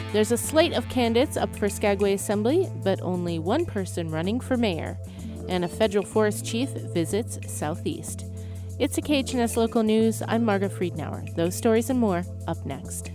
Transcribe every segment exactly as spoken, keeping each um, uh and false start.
There's a slate of candidates up for Skagway Assembly, but only one person running for mayor. And a federal forest chief visits Southeast. It's a K H N S Local News. I'm Margaret Friedenauer. Those stories and more up next.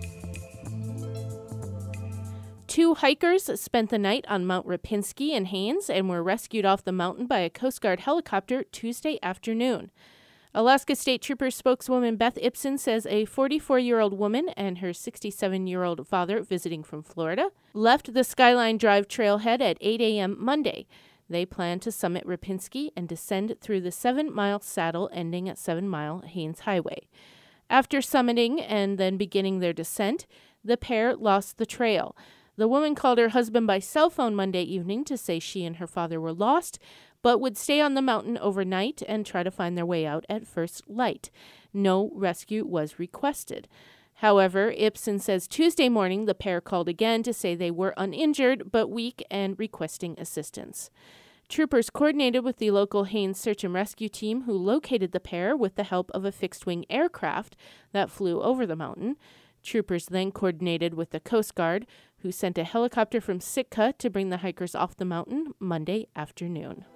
Two hikers spent the night on Mount Rapinski in Haines and were rescued off the mountain by a Coast Guard helicopter Tuesday afternoon. Alaska State Trooper spokeswoman Beth Ibsen says a forty-four-year-old woman and her sixty-seven-year-old father visiting from Florida left the Skyline Drive trailhead at eight a.m. Monday. They plan to summit Rapinski and descend through the seven-mile saddle ending at Seven Mile Haines Highway. After summiting and then beginning their descent, the pair lost the trail. The woman called her husband by cell phone Monday evening to say she and her father were lost, but would stay on the mountain overnight and try to find their way out at first light. No rescue was requested. However, Ibsen says Tuesday morning the pair called again to say they were uninjured but weak and requesting assistance. Troopers coordinated with the local Haines search and rescue team who located the pair with the help of a fixed-wing aircraft that flew over the mountain. Troopers then coordinated with the Coast Guard, who sent a helicopter from Sitka to bring the hikers off the mountain Monday afternoon.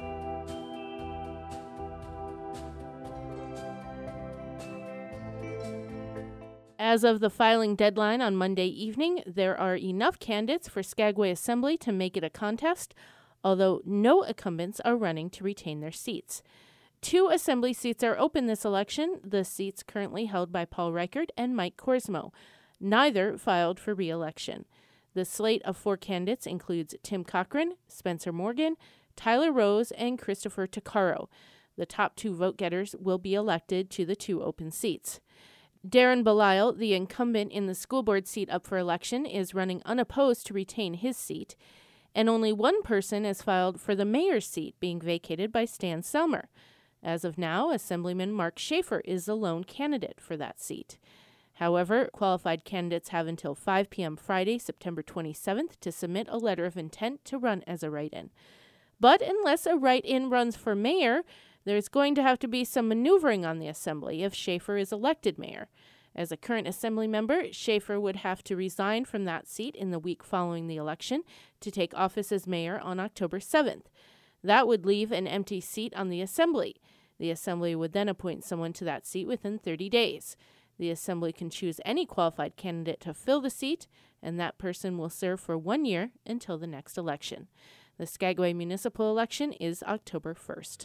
As of the filing deadline on Monday evening, there are enough candidates for Skagway Assembly to make it a contest, although no incumbents are running to retain their seats. Two assembly seats are open this election, the seats currently held by Paul Reichert and Mike Korsmo. Neither filed for re-election. The slate of four candidates includes Tim Cochran, Spencer Morgan, Tyler Rose, and Christopher Tuccaro. The top two vote-getters will be elected to the two open seats. Darren Belisle, the incumbent in the school board seat up for election, is running unopposed to retain his seat, and only one person has filed for the mayor's seat, being vacated by Stan Selmer. As of now, Assemblyman Mark Schaefer is the lone candidate for that seat. However, qualified candidates have until five p.m. Friday, September twenty-seventh, to submit a letter of intent to run as a write-in. But unless a write-in runs for mayor, there's going to have to be some maneuvering on the assembly if Schaefer is elected mayor. As a current assembly member, Schaefer would have to resign from that seat in the week following the election to take office as mayor on October seventh. That would leave an empty seat on the assembly. The assembly would then appoint someone to that seat within thirty days. The assembly can choose any qualified candidate to fill the seat, and that person will serve for one year until the next election. The Skagway municipal election is October first.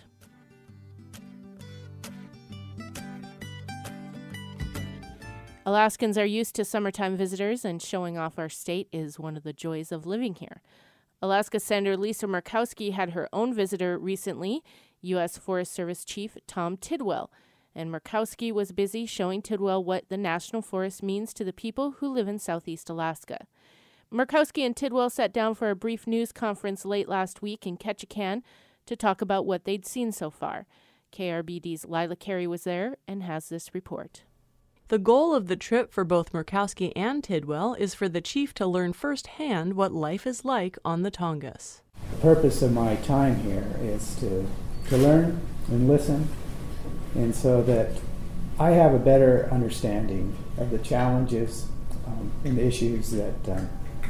Alaskans are used to summertime visitors, and showing off our state is one of the joys of living here. Alaska Senator Lisa Murkowski had her own visitor recently, U S Forest Service Chief Tom Tidwell, and Murkowski was busy showing Tidwell what the National Forest means to the people who live in Southeast Alaska. Murkowski and Tidwell sat down for a brief news conference late last week in Ketchikan to talk about what they'd seen so far. K R B D's Lila Carey was there and has this report. The goal of the trip for both Murkowski and Tidwell is for the chief to learn firsthand what life is like on the Tongass. The purpose of my time here is to, to learn and listen, and so that I have a better understanding of the challenges um, and the issues that um,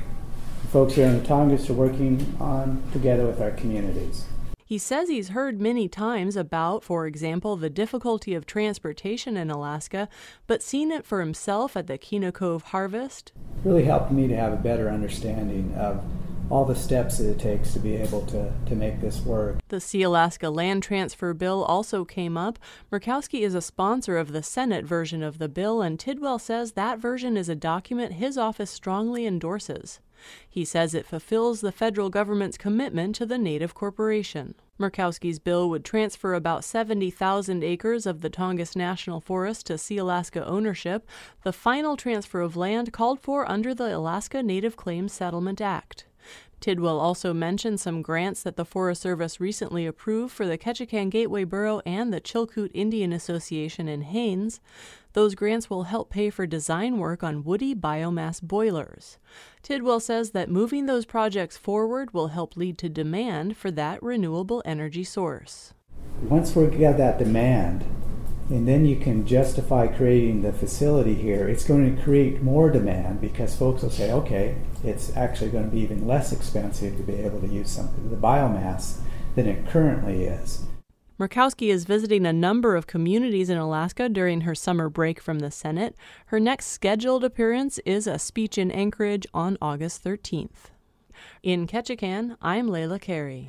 the folks here in the Tongass are working on together with our communities. He says he's heard many times about, for example, the difficulty of transportation in Alaska, but seen it for himself at the Kena Cove harvest. It really helped me to have a better understanding of all the steps that it takes to be able to, to make this work. The Sealaska land transfer bill also came up. Murkowski is a sponsor of the Senate version of the bill, and Tidwell says that version is a document his office strongly endorses. He says it fulfills the federal government's commitment to the Native Corporation. Murkowski's bill would transfer about seventy thousand acres of the Tongass National Forest to Sealaska ownership, the final transfer of land called for under the Alaska Native Claims Settlement Act. Tidwell also mentioned some grants that the Forest Service recently approved for the Ketchikan Gateway Borough and the Chilkoot Indian Association in Haines. Those grants will help pay for design work on woody biomass boilers. Tidwell says that moving those projects forward will help lead to demand for that renewable energy source. Once we get that demand and then you can justify creating the facility here, it's going to create more demand because folks will say, okay, it's actually going to be even less expensive to be able to use some of the biomass than it currently is. Murkowski is visiting a number of communities in Alaska during her summer break from the Senate. Her next scheduled appearance is a speech in Anchorage on August thirteenth. In Ketchikan, I'm Layla Carey.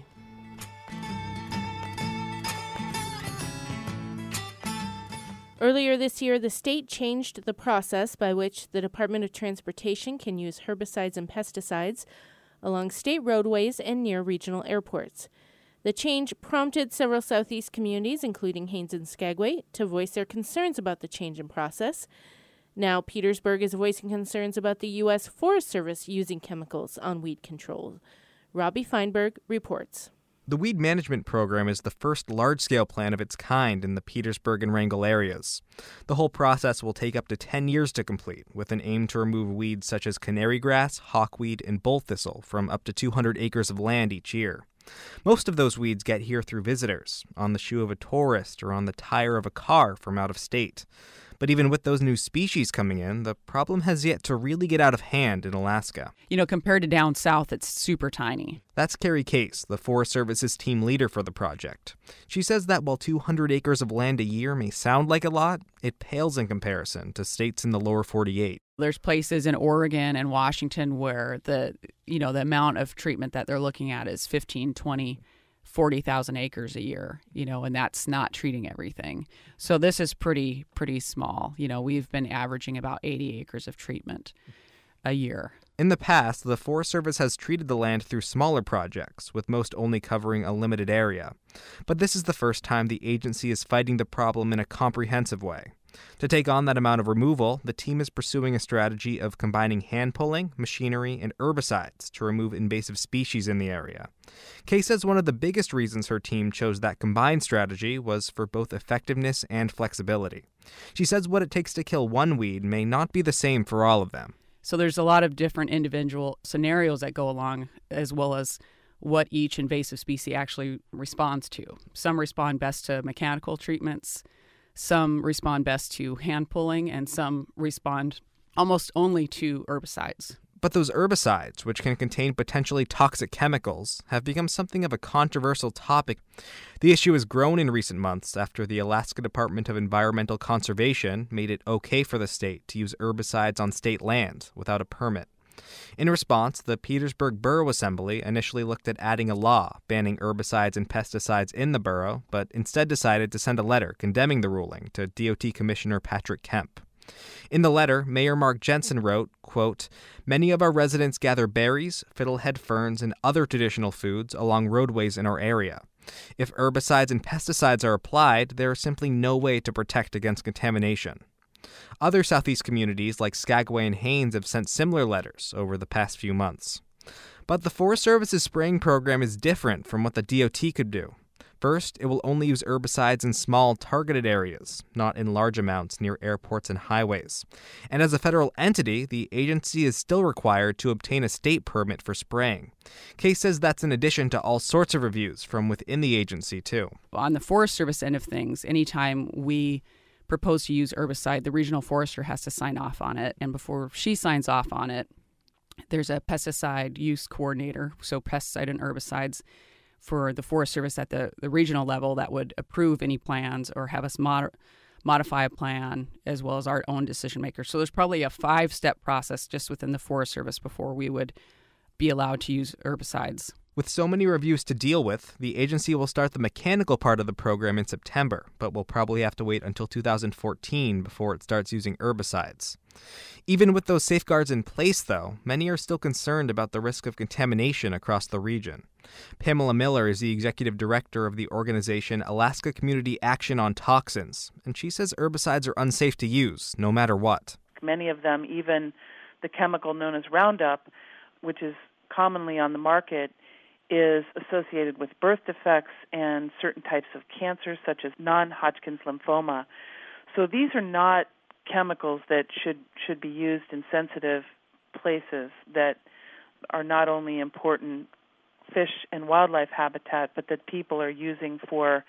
Earlier this year, the state changed the process by which the Department of Transportation can use herbicides and pesticides along state roadways and near regional airports. The change prompted several Southeast communities, including Haines and Skagway, to voice their concerns about the change in process. Now, Petersburg is voicing concerns about the U S Forest Service using chemicals on weed control. Robbie Feinberg reports. The weed management program is the first large-scale plan of its kind in the Petersburg and Wrangell areas. The whole process will take up to ten years to complete, with an aim to remove weeds such as canary grass, hawkweed, and bull thistle from up to two hundred acres of land each year. Most of those weeds get here through visitors, on the shoe of a tourist or on the tire of a car from out of state. But even with those new species coming in, the problem has yet to really get out of hand in Alaska. You know, compared to down south, it's super tiny. That's Carrie Case, the Forest Service's team leader for the project. She says that while two hundred acres of land a year may sound like a lot, it pales in comparison to states in the lower forty-eight. There's places in Oregon and Washington where the, you know, the amount of treatment that they're looking at is fifteen, twenty, forty thousand acres a year, you know, and that's not treating everything. So this is pretty, pretty small. You know, we've been averaging about eighty acres of treatment a year. In the past, the Forest Service has treated the land through smaller projects, with most only covering a limited area. But this is the first time the agency is fighting the problem in a comprehensive way. To take on that amount of removal, the team is pursuing a strategy of combining hand-pulling, machinery, and herbicides to remove invasive species in the area. Kay says one of the biggest reasons her team chose that combined strategy was for both effectiveness and flexibility. She says what it takes to kill one weed may not be the same for all of them. So there's a lot of different individual scenarios that go along, as well as what each invasive species actually responds to. Some respond best to mechanical treatments, some respond best to hand pulling, and some respond almost only to herbicides. But those herbicides, which can contain potentially toxic chemicals, have become something of a controversial topic. The issue has grown in recent months after the Alaska Department of Environmental Conservation made it okay for the state to use herbicides on state land without a permit. In response, the Petersburg Borough Assembly initially looked at adding a law banning herbicides and pesticides in the borough, but instead decided to send a letter condemning the ruling to D O T Commissioner Patrick Kemp. In the letter, Mayor Mark Jensen wrote, quote, "Many of our residents gather berries, fiddlehead ferns, and other traditional foods along roadways in our area. If herbicides and pesticides are applied, there is simply no way to protect against contamination." Other Southeast communities like Skagway and Haines have sent similar letters over the past few months. But the Forest Service's spraying program is different from what the D O T could do. First, it will only use herbicides in small, targeted areas, not in large amounts near airports and highways. And as a federal entity, the agency is still required to obtain a state permit for spraying. Case says that's in addition to all sorts of reviews from within the agency, too. On the Forest Service end of things, anytime we propose to use herbicide, the regional forester has to sign off on it. And before she signs off on it, there's a pesticide use coordinator, so pesticide and herbicides, for the Forest Service at the, the regional level that would approve any plans or have us mod- modify a plan, as well as our own decision makers. So there's probably a five-step process just within the Forest Service before we would be allowed to use herbicides. With so many reviews to deal with, the agency will start the mechanical part of the program in September, but will probably have to wait until two thousand fourteen before it starts using herbicides. Even with those safeguards in place, though, many are still concerned about the risk of contamination across the region. Pamela Miller is the executive director of the organization Alaska Community Action on Toxins, and she says herbicides are unsafe to use, no matter what. Many of them, even the chemical known as Roundup, which is commonly on the market, is associated with birth defects and certain types of cancers, such as non-Hodgkin's lymphoma. So these are not chemicals that should should be used in sensitive places that are not only important fish and wildlife habitat, but that people are using for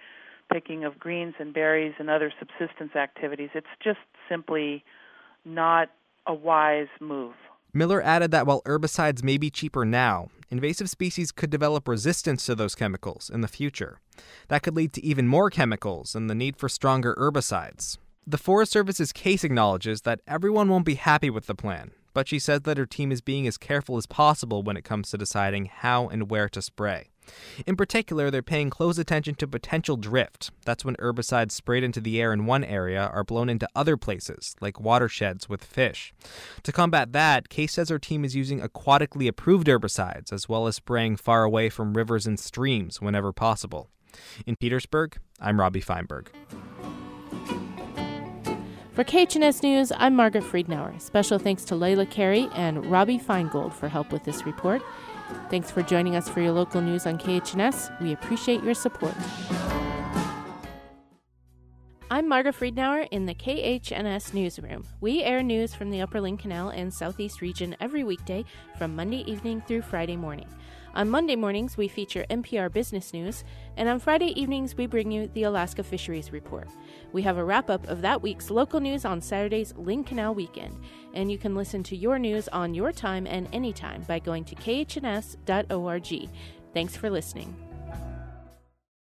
picking of greens and berries and other subsistence activities. It's just simply not a wise move. Miller added that while herbicides may be cheaper now, invasive species could develop resistance to those chemicals in the future. That could lead to even more chemicals and the need for stronger herbicides. The Forest Service's case acknowledges that everyone won't be happy with the plan, but she says that her team is being as careful as possible when it comes to deciding how and where to spray. In particular, they're paying close attention to potential drift. That's when herbicides sprayed into the air in one area are blown into other places, like watersheds with fish. To combat that, Case says her team is using aquatically approved herbicides, as well as spraying far away from rivers and streams whenever possible. In Petersburg, I'm Robbie Feinberg. For K H N S News, I'm Margaret Friedenauer. Special thanks to Layla Carey and Robbie Feingold for help with this report. Thanks for joining us for your local news on K H N S. We appreciate your support. I'm Margaret Friedenauer in the K H N S newsroom. We air news from the Upper Lynn Canal and Southeast region every weekday from Monday evening through Friday morning. On Monday mornings, we feature N P R Business News, and on Friday evenings, we bring you the Alaska Fisheries Report. We have a wrap-up of that week's local news on Saturday's Lynn Canal Weekend, and you can listen to your news on your time and anytime by going to K H N S dot org. Thanks for listening.